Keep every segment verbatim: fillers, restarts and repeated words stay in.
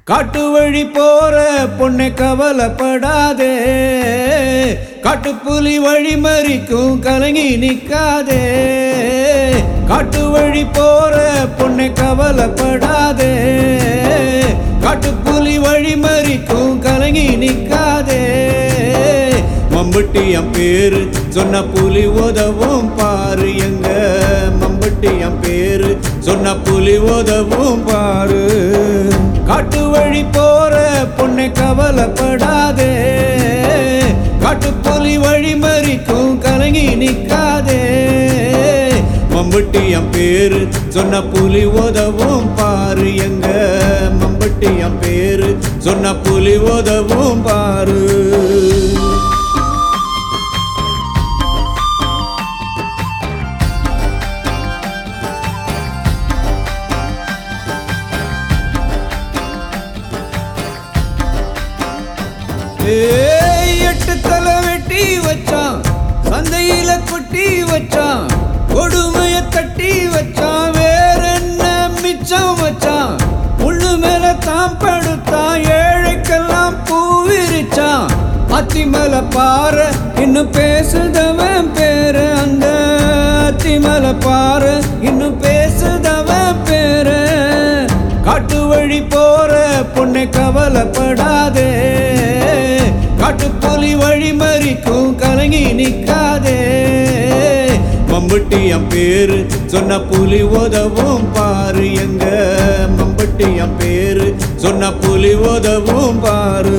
காட்டு வழி போற பொண்ணை கவலைப்படாதே, காட்டுப்புலி வழி மறிக்கும் கலங்கி நிக்காதே. காட்டு வழி போற பொண்ணை கவலைப்படாதே, காட்டுப்புலி வழி மறிக்கும் கலங்கி நிக்காதே. மம்பட்டி என் பேரு சொன்ன புலி உதவும் பாரு, எங்க மம்பட்டி என் பேரு சொன்ன புலி உதவும் பாரு. காட்டு வழி போற பொண்ணை கவலைப்படாதே, காட்டுப்புலி வழி மறிக்கும் கலங்கி நிக்காதே. மம்பட்டி என் பேரு சொன்ன புலி உதவும் பாரு, எங்க மம்பட்டி என் பேரு சொன்ன புலி உதவும் பாரு. எட்டு தலை வெட்டி வச்சான், சந்தையில கொட்டி வச்சான், கொடுமைய தட்டி வச்சான், வேற என்ன மிச்சம் வச்சான். முள்ளு மேல தான் படுத்தான், ஏழைக்கெல்லாம் பூ விரிச்சான். அத்திமலை பாரு இன்னும் பேசுதவன் பேரு, அந்த அத்திமலை பாரு இன்னும் பேசுதவன் பேரு. காட்டு வழி போற பொண்ணை கவலைப்படாதே, காட்டுப்புலி வழி மறிக்கும் கலங்கி நிக்காதே. மம்பட்டி என் பேரு சொன்ன புலி உதவும் பாரு, எங்க மம்பட்டி என் பேரு சொன்ன புலி உதவும் பாரு.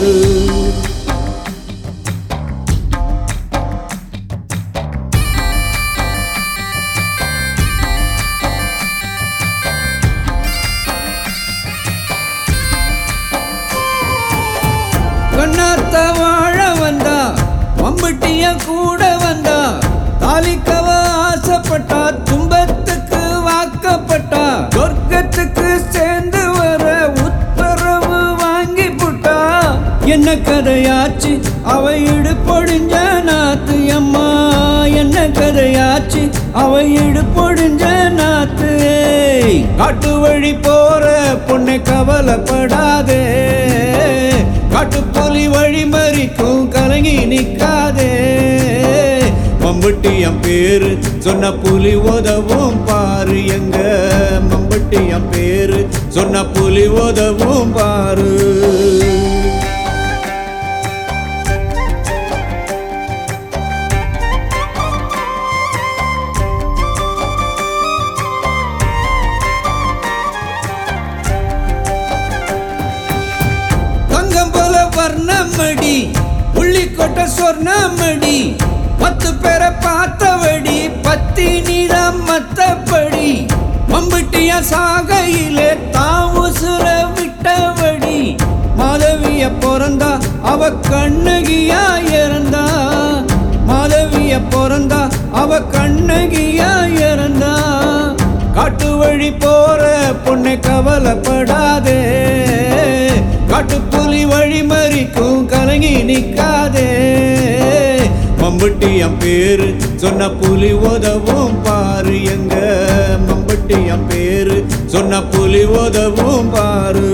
கண்ணாத்த வாழ வந்தா, மம்பட்டிய கூட வந்தா, தாலிக்கவ ஆசைப்பட்டா, துன்பத்துக்கு வாக்கப்பட்டா, சொர்க்கத்துக்கு சேர்ந்து வர உத்தரவு வாங்கி புட்டா. என்ன கதையாச்சு அவ இடுப்பொடிஞ்ச நாத்து, அம்மா என்ன கதையாச்சு அவ இடுப்பொடிஞ்ச நாத்து. காட்டு வழி போற பொண்ணை கவலைப்படாதே, காட்டுப்புலி வழி மறிக்கும் கலங்கி நிக்காதே. மம்பட்டி என் பேரு சொன்ன புலி உதவும் பாரு, எங்க மம்பட்டி என் பேரு சொன்ன புலி உதவும் பாரு. வர்ணமடி உள்ளிக்கொட்ட சொர்ணமடி, பத்து பேரை பார்த்தவடி பத்தி நீதான் மத்தபடி. மம்பட்டிய சாகையிலே தான் உசுர விட்டவடி, மாதவிய பிறந்தா அவ கண்ணகியா இறந்தா, மாதவிய பிறந்தா அவ கண்ணகியா இறந்தா. காட்டு வழி போற பொண்ணை கவலைப்படாதே, காட்டுப்புலி வழி மறிக்கும் கலங்கி நிக்காதே. மம்பட்டி என் பேரு சொன்ன புலி உதவும் பாரு, எங்க மம்பட்டி என் பேரு சொன்ன புலி உதவும் பாரு.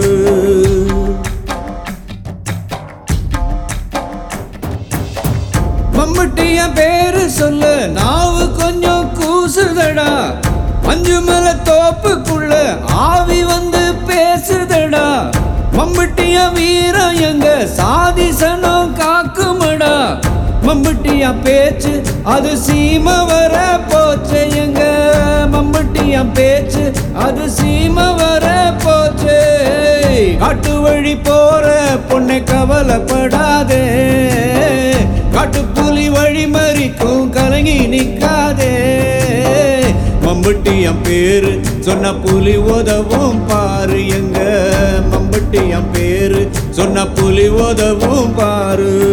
மம்பட்டி என் பேரு சொல்ல நாவு கொஞ்சம் கூசுதடா, மஞ்சு மலை தோப்புக்குள்ள ஆவி வந்து பேசுதடா. மம்பட்டிய வீரம் எங்க சாதிசனம் காக்குமடா, மம்பட்டிய பேச்சு அது சீம வர போச்சு, எங்க மம்பட்டிய பேச்சு அது சீம வர போச்சு. காட்டு வழி போற பொண்ணை கவலைப்படாதே, காட்டுப்புலி வழி மறிக்கும் கலங்கி நிக்காதே. மம்பட்டி என் பேரு சொன்ன புலி உதவும் பாரு, எங்க மம்பட்டி என் பேரு சொன்ன புலி உதவும் பாரு.